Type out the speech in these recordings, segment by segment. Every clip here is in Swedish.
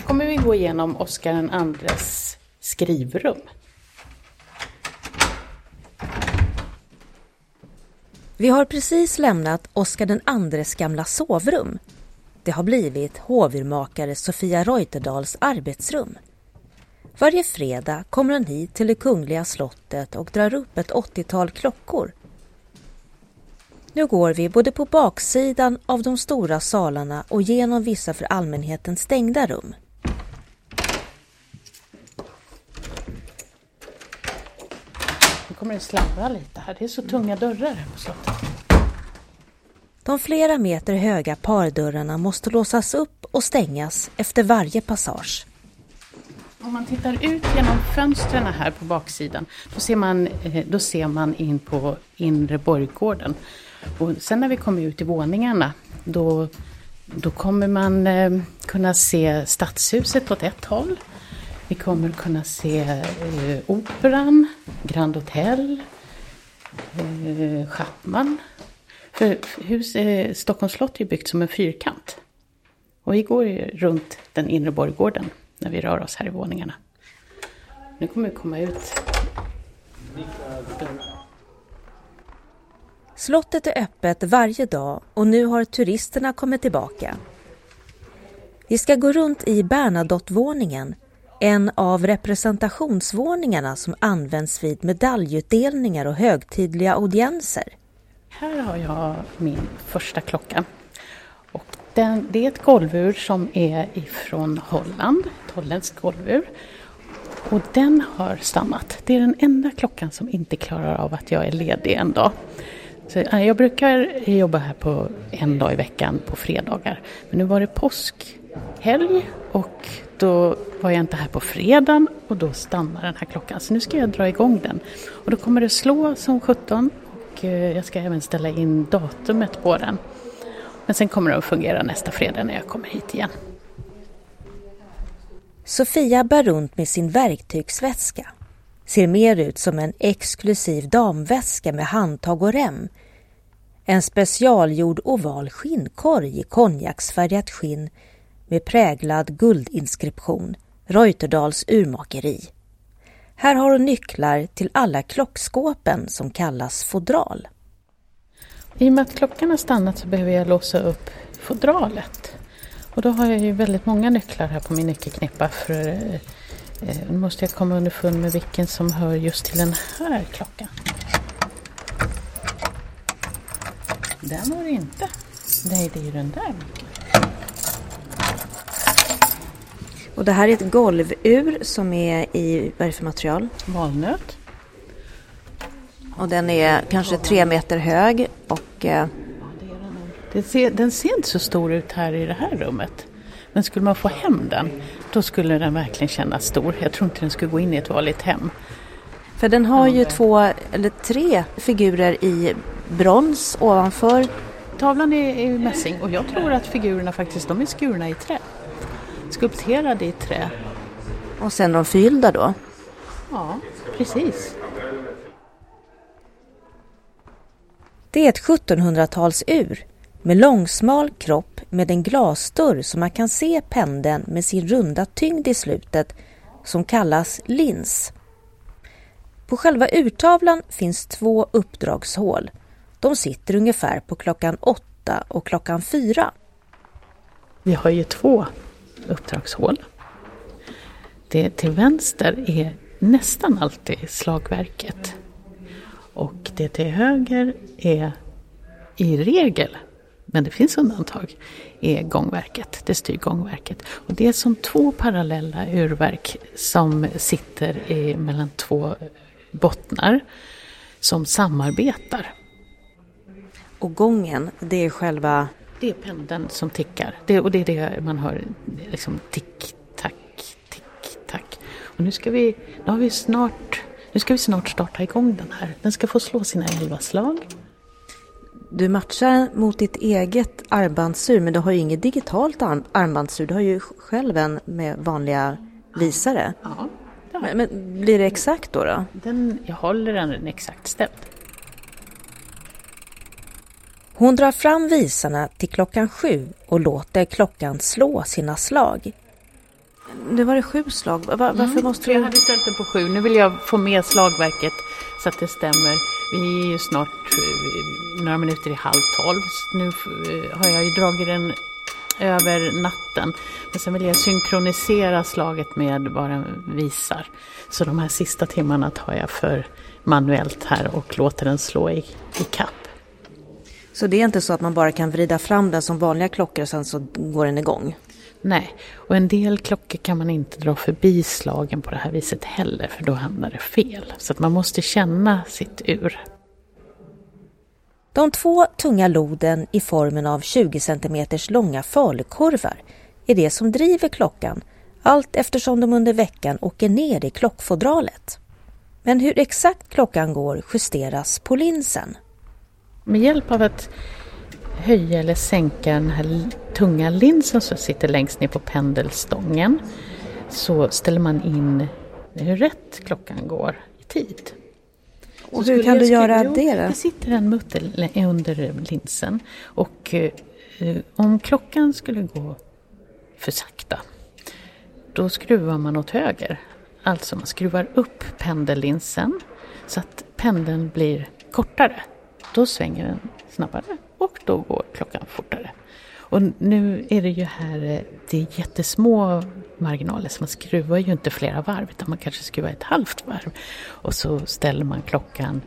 kommer vi gå igenom Oscar IIs skrivrum. Vi har precis lämnat Oscar IIs gamla sovrum. Det har blivit hovurmakare Sofia Reuterdahls arbetsrum. Varje fredag kommer hon hit till det kungliga slottet och drar upp ett 80-tal klockor. Nu går vi både på baksidan av de stora salarna och genom vissa för allmänheten stängda rum. Nu kommer det slarva lite här. Det är så tunga dörrar här på slottet. De flera meter höga pardörrarna måste låsas upp och stängas efter varje passage. Om man tittar ut genom fönstren här på baksidan, då ser man in på inre borggården. Och sen när vi kommer ut i våningarna, då kommer man kunna se stadshuset åt ett håll. Vi kommer kunna se operan, Grand Hotel, Chapman. För Stockholms slott är byggt som en fyrkant. Och vi går runt den inre borggården när vi rör oss här i våningarna. Nu kommer vi komma ut. Slottet är öppet varje dag och nu har turisterna kommit tillbaka. Vi ska gå runt i Bernadotte-våningen, en av representationsvåningarna som används vid medaljutdelningar och högtidliga audienser. Här har jag min första klocka. Och det är ett golvur som är ifrån Holland, ett holländskt golvur. Och den har stannat. Det är den enda klockan som inte klarar av att jag är ledig en dag. Så jag brukar jobba här på en dag i veckan på fredagar. Men nu var det påskhelg och då var jag inte här på fredagen och då stannar den här klockan. Så nu ska jag dra igång den. Och då kommer det slå som 17 och jag ska även ställa in datumet på den. Men sen kommer det att fungera nästa fredag när jag kommer hit igen. Sofia bär runt med sin verktygsväska. Ser mer ut som en exklusiv damväska med handtag och rem. En specialgjord oval skinnkorg i konjaksfärgat skinn med präglad guldinskription, Reuterdahls urmakeri. Här har hon nycklar till alla klockskåpen som kallas fodral. I och med att klockan har stannat så behöver jag låsa upp fodralet. Och då har jag ju väldigt många nycklar här på min nyckelknippa för nu måste jag komma underfund med vilken som hör just till den här klockan. Den var det inte. Nej, det är ju den där nyckeln. Och det här är ett golvur som är i, vad är det för material? Valnöt. Och den är kanske 3 meter hög och... Den ser inte så stor ut här i det här rummet. Men skulle man få hem den, då skulle den verkligen kännas stor. Jag tror inte den skulle gå in i ett vanligt hem. För den har ju 2 eller 3 figurer i brons ovanför. Tavlan är mässing och jag tror att figurerna faktiskt, de är skurna i trä. Skulpterade i trä. Och sen de fyllda då? Ja, precis. Det är ett 1700-talsur med långsmal kropp med en glasdörr som man kan se pendeln med sin runda tyngd i slutet som kallas lins. På själva urtavlan finns 2 uppdragshål. De sitter ungefär på klockan 8 och klockan 4. Vi har ju 2 uppdragshål. Det till vänster är nästan alltid slagverket. Och det till höger är i regel, men det finns undantag, är gångverket. Det styr gångverket. Och det är som 2 parallella urverk som sitter mellan 2 bottnar som samarbetar. Och gången, det är själva... Det är pendeln som tickar. Det är det man hör, liksom tick-tack, tick-tack. Och nu ska vi snart starta igång den här. Den ska få slå sina 11 slag. Du matchar mot ditt eget armbandsur, men du har ju inget digitalt armbandsur. Du har ju själv en med vanliga visare. Ja. Men blir det exakt då? Jag håller den exakt ställd. Hon drar fram visarna till klockan 7 och låter klockan slå sina slag. Nu var det 7 slag. Varför måste Jag hade ställt den på 7. Nu vill jag få med slagverket så att det stämmer. Vi är ju snart några minuter i 11:30. Nu har jag ju dragit den över natten. Men sen vill jag synkronisera slaget med vad den visar. Så de här sista timmarna tar jag för manuellt här och låter den slå i kapp. Så det är inte så att man bara kan vrida fram den som vanliga klockor och sen så går den igång? Nej, och en del klockor kan man inte dra förbi slagen på det här viset heller, för då hamnar det fel. Så att man måste känna sitt ur. De 2 tunga loden i formen av 20 cm långa falukorvar är det som driver klockan, allt eftersom de under veckan åker ner i klockfodralet. Men hur exakt klockan går justeras på linsen. Med hjälp av att höja eller sänka den här tunga linsen som sitter längst ner på pendelstången så ställer man in hur rätt klockan går i tid. Och hur kan du göra det då? Det sitter en mutter under linsen och om klockan skulle gå för sakta då skruvar man åt höger. Alltså man skruvar upp pendellinsen så att pendeln blir kortare. Då svänger den snabbare och då går klockan fortare. Och nu är det ju här, det är jättesmå marginaler så man skruvar ju inte flera varv utan man kanske skruvar ett halvt varv. Och så ställer man klockan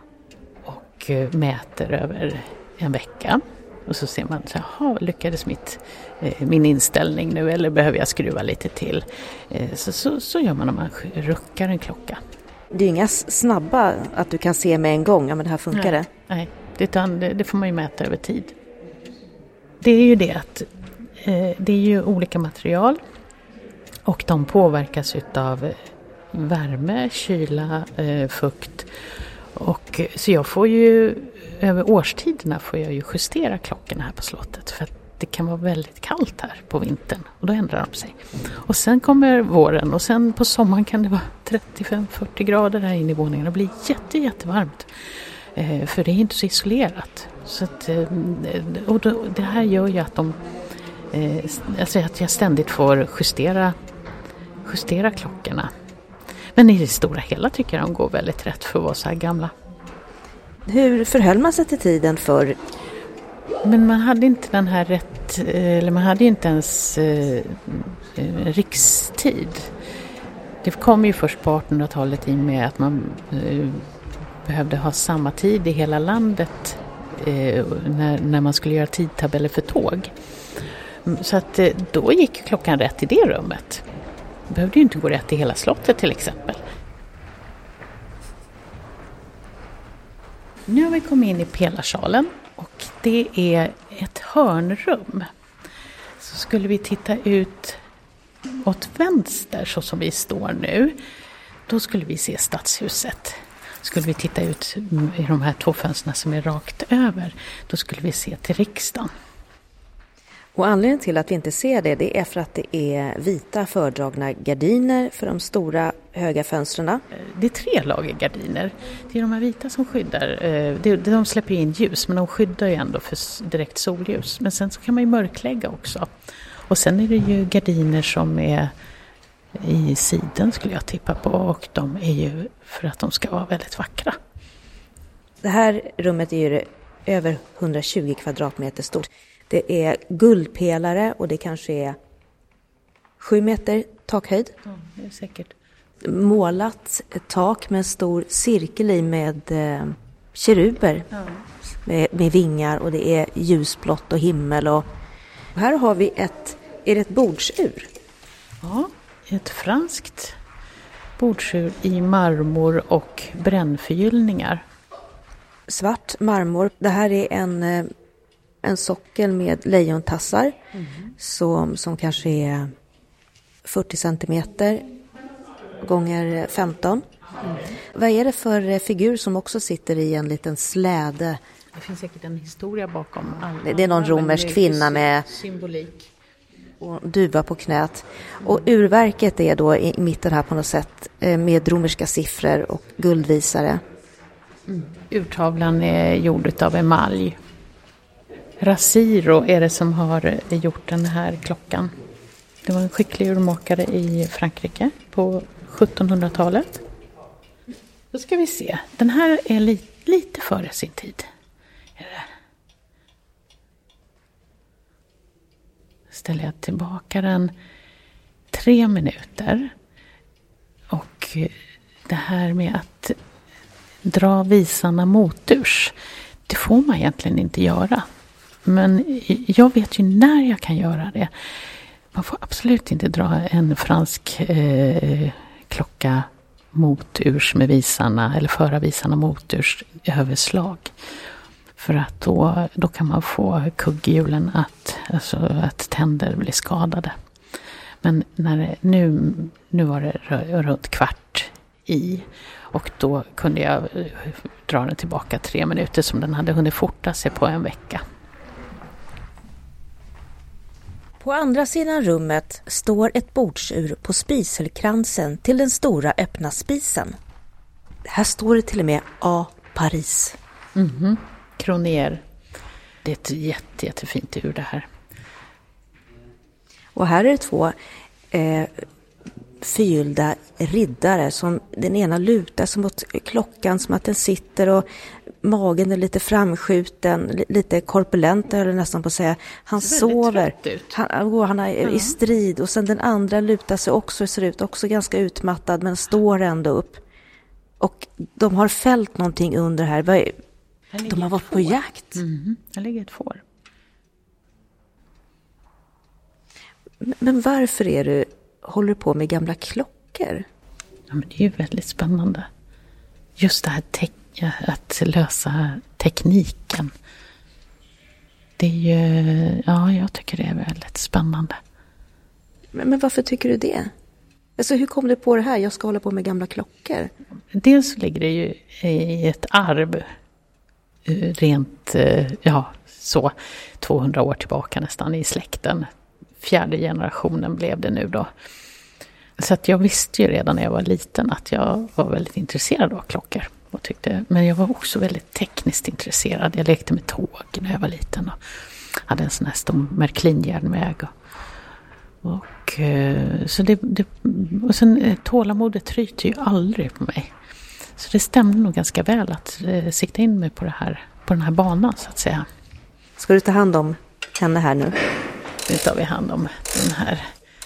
och mäter över en vecka. Och så ser man, jaha, lyckades min inställning nu eller behöver jag skruva lite till? Så gör man om man ruckar en klocka. Det är inga snabba att du kan se med en gång, ja men det här funkar det. Nej, det får man ju mäta över tid. Det är ju det att det är ju olika material och de påverkas utav värme, kyla, fukt. Och så jag får ju, över årstiderna får jag ju justera klockorna här på slottet för att det kan vara väldigt kallt här på vintern och då ändrar de sig. Och sen kommer våren och sen på sommaren kan det vara 35-40 grader här inne i våningen och bli jättevarmt. För det är inte så isolerat. Så att, och det här gör ju att alltså att jag ständigt får justera klockorna. Men i det stora hela tycker jag de går väldigt rätt för att vara så här gamla. Hur förhöll man sig till tiden för? Men man hade inte den här eller man hade inte ens rikstid. Det kom ju först på 1800-talet i med att man behövde ha samma tid i hela landet när man skulle göra tidtabeller för tåg. Så att då gick klockan rätt i det rummet. Det behövde ju inte gå rätt i hela slottet till exempel. Nu har vi kommit in i pelarsalen och det är ett hörnrum. Så skulle vi titta ut åt vänster så som vi står nu, då skulle vi se stadshuset. Skulle vi titta ut i de här 2 fönsterna som är rakt över, då skulle vi se till riksdagen. Och anledningen till att vi inte ser det är för att det är vita fördragna gardiner för de stora höga fönstren. Det är 3 lager gardiner. Det är de här vita som skyddar. De släpper in ljus men de skyddar ju ändå för direkt solljus. Men sen så kan man ju mörklägga också. Och sen är det ju gardiner som är i siden skulle jag tippa på och de är ju för att de ska vara väldigt vackra. Det här rummet är ju över 120 kvadratmeter stort. Det är guldpelare och det kanske är 7 meter takhöjd. Ja, det är säkert. Målat ett tak med en stor cirkel i med keruber med vingar och det är ljusblått och himmel. Och här har vi är det ett bordsur? Ja, ett franskt bordsur i marmor och brännförgyllningar. Svart marmor. Det här är en sockel med lejontassar som kanske är 40 centimeter gånger 15. Vad är det för figur som också sitter i en liten släde? Det finns säkert en historia bakom. Det är någon romersk kvinna med symbolik. Och duva på knät. Och urverket är då i mitten här på något sätt med romerska siffror och guldvisare. Urtavlan är gjord av emalj. Rasiro är det som har gjort den här klockan. Det var en skicklig urmakare i Frankrike på 1700-talet. Då ska vi se. Den här är lite före sin tid. Ställer jag tillbaka den 3 minuter. Och det här med att dra visarna moturs, det får man egentligen inte göra. Men jag vet ju när jag kan göra det. Man får absolut inte dra en fransk klocka moturs med visarna eller föra visarna moturs överslag. För att då kan man få kugghjulen att tänder blir skadade. Men nu var det runt kvart i, och då kunde jag dra den tillbaka 3 minuter som den hade hunnit forta sig på en vecka. På andra sidan rummet står ett bordsur på spiselkransen till den stora öppna spisen. Här står det till och med A. Paris. Cronier. Det är ett jättefint ur det här. Och här är det 2 förgyllda riddare som den ena lutar sig mot klockan som att den sitter, och magen är lite framskjuten, lite korpulent eller nästan på att säga. Han sover. Han är i strid, och sen den andra lutar sig också, ser ut också ganska utmattad men står ändå upp. Och de har fällt någonting under här. De har varit på jakt. Här ligger ett får. Men varför håller du på med gamla klockor? Ja, men det är ju väldigt spännande. Just det här att lösa tekniken. Det är ju, jag tycker det är väldigt spännande. Men varför tycker du det? Alltså, hur kom du på det här? Jag ska hålla på med gamla klockor. Dels ligger det ju i ett arv. Rent, 200 år tillbaka nästan i släkten. 4:e generationen blev det nu då. Så att jag visste ju redan när jag var liten att jag var väldigt intresserad av klockor. Men jag var också väldigt tekniskt intresserad. Jag lekte med tåg när jag var liten och hade en sån här stor Märklin-järnväg. Och sen tålamodet tryter ju aldrig på mig. Så det stämde nog ganska väl att sikta in mig på den här banan, så att säga. Ska du ta hand om henne här nu? Nu tar vi hand om den här.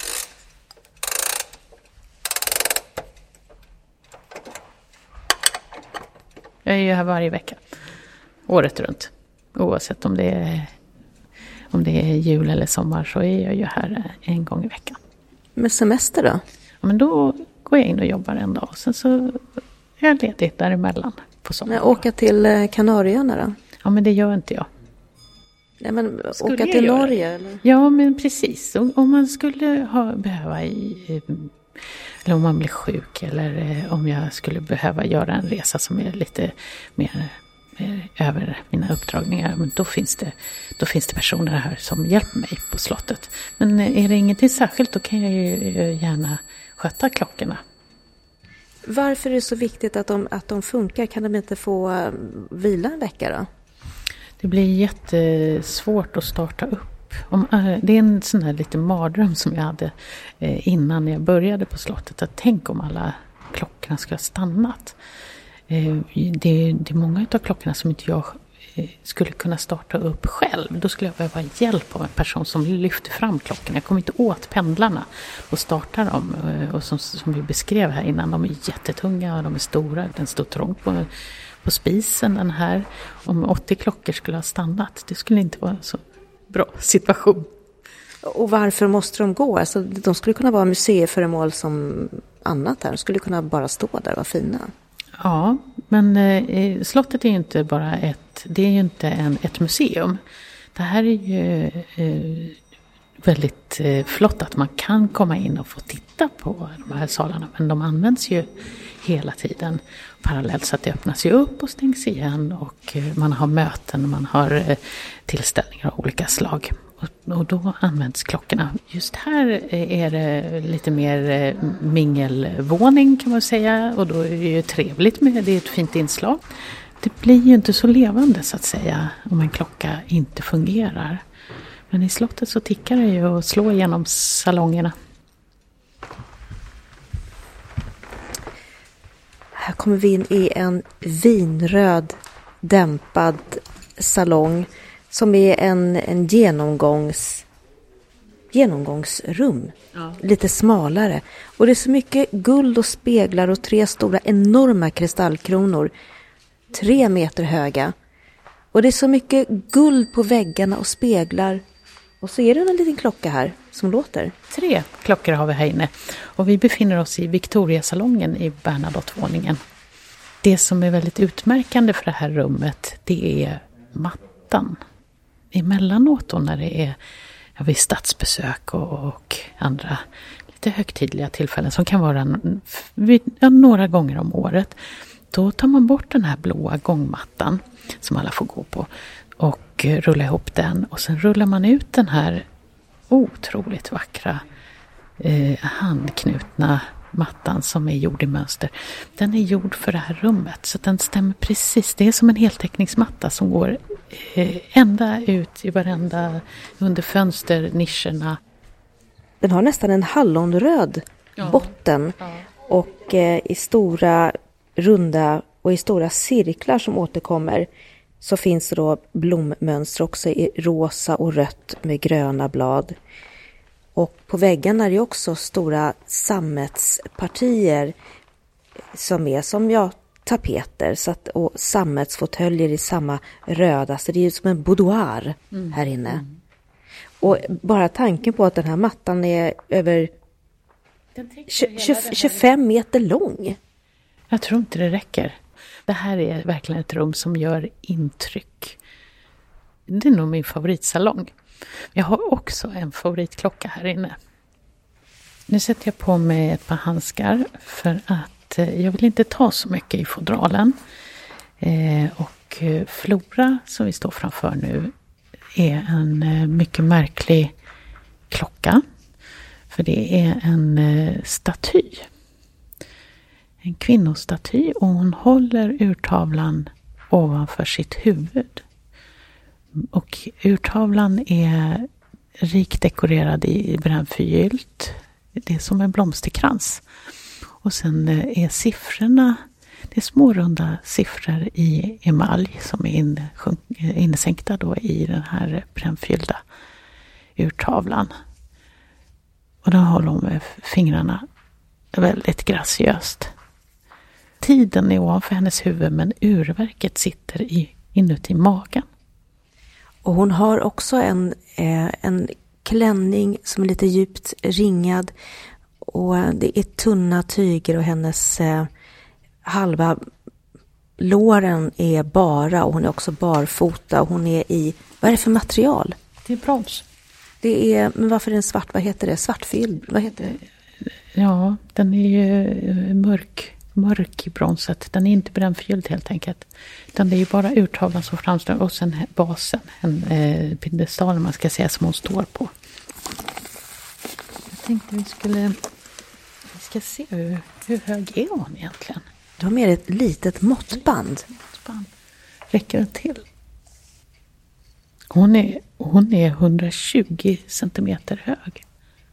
Jag är ju här varje vecka. Året runt. Oavsett om det är jul eller sommar, så är jag ju här en gång i veckan. Med semester då? Ja, men då går jag in och jobbar en dag. Och sen så är jag ledig däremellan på sommaren. Men åka till Kanarieöarna då? Ja, men det gör inte jag. Nej, men åka till Norge? Eller? Ja, men precis. Om man skulle behöva eller om man blir sjuk, eller om jag skulle behöva göra en resa som är lite mer över mina uppdragningar, men då finns det personer här som hjälper mig på slottet. Men är det ingenting särskilt, då kan jag ju gärna sköta klockorna. Varför är det så viktigt att de funkar? Kan de inte få vila en vecka då? Det blir jättesvårt att starta upp. Det är en sån här lite mardröm som jag hade innan jag började på slottet. Att tänk om alla klockorna skulle ha stannat. Det är många av klockorna som inte jag skulle kunna starta upp själv. Då skulle jag behöva hjälp av en person som lyfter fram klockorna. Jag kommer inte åt pendlarna och startar dem. Och som vi beskrev här innan, de är jättetunga och de är stora. Den står trångt på spisen, den här. Om 80 klockor skulle ha stannat, det skulle inte vara en så bra situation. Och varför måste de gå? Alltså, de skulle kunna vara museiföremål som annat här. De skulle kunna bara stå där och vara fina. Ja, men slottet är ju inte bara ett museum. Det här är ju väldigt flott att man kan komma in och få titta på de här salarna. Men de används ju hela tiden parallellt, så att det öppnas ju upp och stängs igen. Och man har möten, man har tillställningar av olika slag. Och då används klockorna. Just här är det lite mer mingelvåning, kan man säga. Och då är det ju trevligt det är ett fint inslag. Det blir ju inte så levande, så att säga, om en klocka inte fungerar. Men i slottet så tickar det ju och slår igenom salongerna. Här kommer vi in i en vinröd dämpad salong som är en genomgångsrum. Ja. Lite smalare. Och det är så mycket guld och speglar och 3 stora enorma kristallkronor. 3 meter höga. Och det är så mycket guld på väggarna och speglar. Och så är det en liten klocka här som låter. 3 klockor har vi här inne. Och vi befinner oss i Victoriasalongen i Bernadotte-våningen. Det som är väldigt utmärkande för det här rummet, det är mattan. Emellanåt då när det är vid statsbesök och andra lite högtidliga tillfällen som kan vara några gånger om året. Då tar man bort den här blåa gångmattan som alla får gå på och rullar ihop den. Och sen rullar man ut den här otroligt vackra handknutna mattan som är gjord i mönster. Den är gjord för det här rummet så den stämmer precis. Det är som en heltäckningsmatta som går ända ut i varenda under fönsternischerna. Den har nästan en hallonröd botten och i stora runda och i stora cirklar som återkommer så finns det då blommönster också i rosa och rött med gröna blad. Och på väggarna är det också stora sammetspartier som är som tapeter och sammetsfåtöljer i samma röda. Så det är som en boudoir här inne. Mm. Och bara tanken på att den här mattan är över 25 meter lång. Jag tror inte det räcker. Det här är verkligen ett rum som gör intryck. Det är nog min favoritsalong. Jag har också en favoritklocka här inne. Nu sätter jag på mig ett par handskar för att jag vill inte ta så mycket i fodralen. Och Flora som vi står framför nu är en mycket märklig klocka. För det är en staty. En kvinnostaty och hon håller urtavlan ovanför sitt huvud. Och urtavlan är rikt dekorerad i brännförgyllt. Det är som en blomsterkrans. Och sen är siffrorna, det är små runda siffror i emalj som är insänkta då i den här brännfyllda urtavlan. Och den håller hon med fingrarna väldigt graciöst. Tiden är ovanför hennes huvud men urverket sitter inuti magen. Och hon har också en klänning som är lite djupt ringad. Och det är tunna tyger och hennes halva låren är bara. Och hon är också barfota. Och hon är i, vad är det för material? Det är brons. Det är, men varför är den svart? Vad heter det? Svartfylld? Vad heter det? Ja, den är ju mörk i bronset. Den är inte brännfylld helt enkelt. Utan det är ju bara urtavlan som framstår och sen basen. En piedestal man ska säga som hon står på. Jag tänkte vi ska se hur hög är hon egentligen. Du har med ett litet måttband. Räcker det till? Hon är 120 centimeter hög.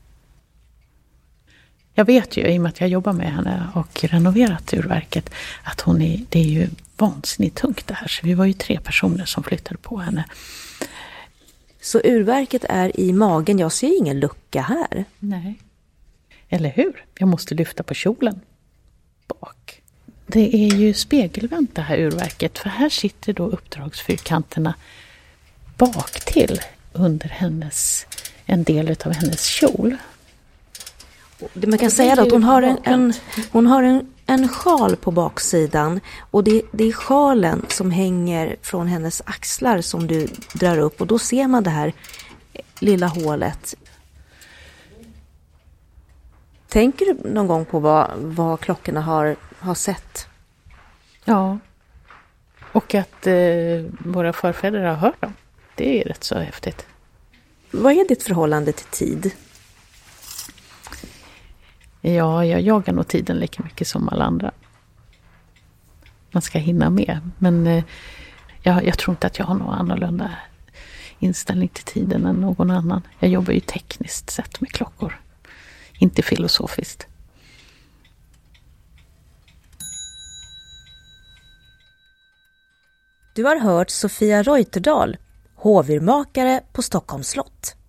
Jag vet ju i och med att jag jobbar med henne och renoverat urverket att det är ju vansinnigt tungt det här. Så vi var ju 3 personer som flyttade på henne. Så urverket är i magen, jag ser ingen lucka här. Nej. Eller hur? Jag måste lyfta på kjolen bak. Det är ju spegelvänt det här urverket för här sitter då uppdragsfyrkanterna bak till under en del av hennes kjol. Man kan säga då att hon har en sjal på baksidan och det är sjalen som hänger från hennes axlar som du drar upp och då ser man det här lilla hålet. Tänker du någon gång på vad klockorna har sett? Ja, och att våra förfäder har hört dem. Det är rätt så häftigt. Vad är ditt förhållande till tid? Ja, jag jagar nog tiden lika mycket som alla andra. Man ska hinna med. Men jag tror inte att jag har något annorlunda inställning till tiden än någon annan. Jag jobbar ju tekniskt sett med klockor, inte filosofiskt. Du har hört Sofia Reuterdal, hovurmakare på Stockholms slott.